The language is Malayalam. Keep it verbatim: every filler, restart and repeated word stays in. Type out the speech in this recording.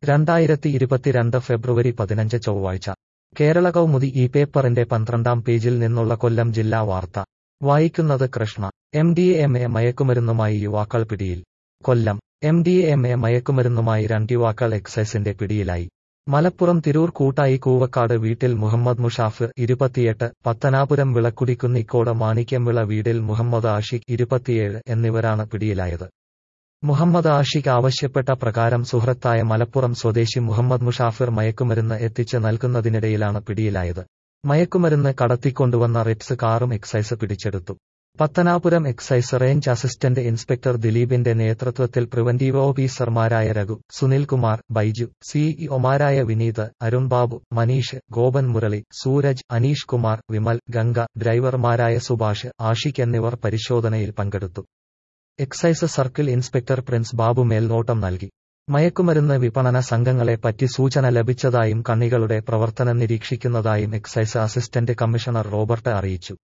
രണ്ടായിരത്തി ഇരുപത്തിരണ്ട് ഫെബ്രുവരി പതിനഞ്ച് ചൊവ്വാഴ്ച കേരള കൗമുദി ഈ പേപ്പറിന്റെ പന്ത്രണ്ടാം പേജിൽ നിന്നുള്ള കൊല്ലം ജില്ലാ വാർത്ത വായിക്കുന്നത് Krishna. M D M A മയക്കുമരുന്നുമായി യുവാക്കൾ പിടിയിൽ. Kollam. M D M A മയക്കുമരുന്നുമായി രണ്ട് യുവാക്കൾ എക്സൈസിന്റെ പിടിയിലായി. മലപ്പുറം തിരൂർ കൂട്ടായി കൂവക്കാട് വീട്ടിൽ മുഹമ്മദ് മുഷാഫിർ ഇരുപത്തിയെട്ട്, പത്തനാപുരം വിളക്കുടിക്കുന്നിക്കോട് മാണിക്യംവിള വീടിൽ മുഹമ്മദ് ആഷിഖ് ഇരുപത്തിയേഴ് എന്നിവരാണ് പിടിയിലായത്. മുഹമ്മദ് ആഷിഖ് ആവശ്യപ്പെട്ട പ്രകാരം സുഹൃത്തായ മലപ്പുറം സ്വദേശി മുഹമ്മദ് മുഷാഫിർ മയക്കുമരുന്ന് എത്തിച്ച് നൽകുന്നതിനിടയിലാണ് പിടിയിലായത്. മയക്കുമരുന്ന് കടത്തിക്കൊണ്ടുവന്ന റിറ്റ്സ് കാറും എക്സൈസ് പിടിച്ചെടുത്തു. Pathanapuram excise range assistant inspector ദിലീപിന്റെ നേതൃത്വത്തിൽ പ്രിവന്റീവ് ഓഫീസർമാരായ രഘു, സുനിൽകുമാർ, ബൈജു, സിഇഒമാരായ വിനീത്, അരുൺ ബാബു, മനീഷ്, ഗോപൻ മുരളി, സൂരജ്, അനീഷ് കുമാർ, വിമൽ, ഗംഗ, ഡ്രൈവർമാരായ സുഭാഷ്, ആഷിഖ് എന്നിവർ പരിശോധനയിൽ പങ്കെടുത്തു. Excise circle inspector Prince Babu മേൽനോട്ടം നൽകി. മയക്കുമരുന്ന് വിപണന സംഘങ്ങളെപ്പറ്റി സൂചന ലഭിച്ചതായും കണ്ണികളുടെ പ്രവർത്തനം നിരീക്ഷിക്കുന്നതായും എക്സൈസ് അസിസ്റ്റന്റ് കമ്മീഷണർ റോബർട്ട് അറിയിച്ചു.